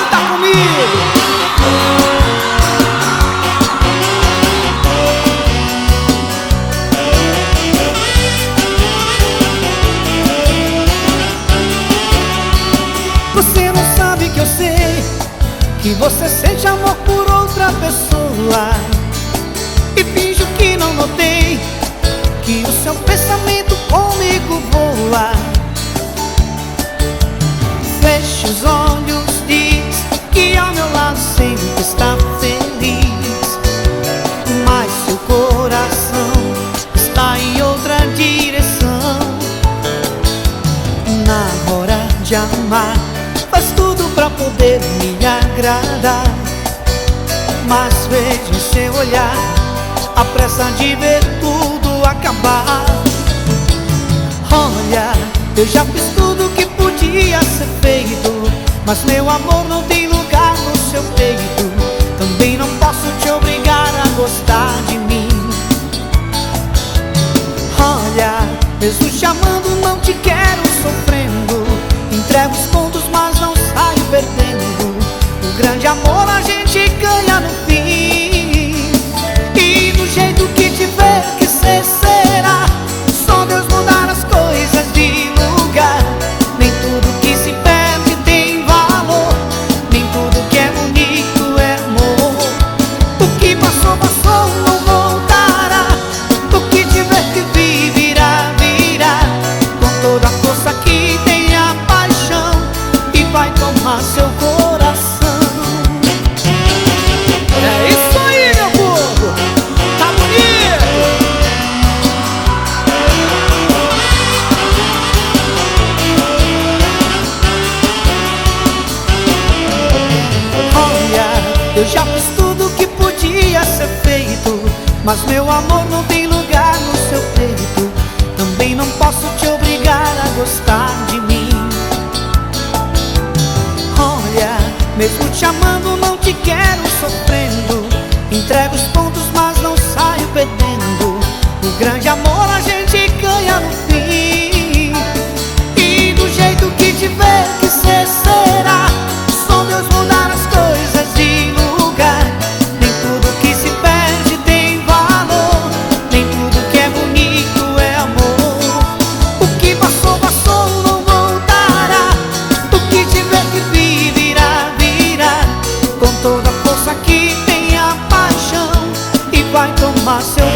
tá comigo. Você não sabe que eu sei que você sente amor por outra pessoa e finge que não notei que o seu pensamento comigo voa. Feche os olhos, diz que ao meu lado sempre está feliz, mas seu coração está em outra direção. Na hora de amar faz tudo pra poder me agradar, mas vejo em seu olhar a pressa de ver tudo acabar. Olha, eu já fiz tudo que podia ser feito, mas meu amor não tem lugar no seu peito. Também não posso te obrigar a gostar de mim. Olha, mesmo te amando não te quero sofrendo. Entrego os pontos mas não saio perdendo. O grande amor a gente ganha no fim. E do jeito que tiver que ser será. Só Deus mudar as coisas de lugar. Nem tudo que se perde tem valor, nem tudo que é bonito é amor. O que passou, passou, não voltará. O que tiver que vir, virá, virá. Com toda a força que tem a paixão e vai tomar seu coração. É isso aí, meu povo, tá bonito. Olha, eu já fiz tudo que podia ser feito, mas meu amor não tem lugar no seu peito. Também não posso te obrigar a gostar de mim. Olha, mesmo te amando não te quero sofrendo. Entrego os pontos mas não saio perdendo. O grande amor a gente ganha no fim. E do jeito que tiver que ser será. Só Deus mudar as coisas de lugar. Nem tudo que se perde tem valor, nem tudo que é bonito é amor. O que passou, passou, não voltará. O que tiver que vir, virá, virá. Com toda a força que tem a paixão e vai tomar seu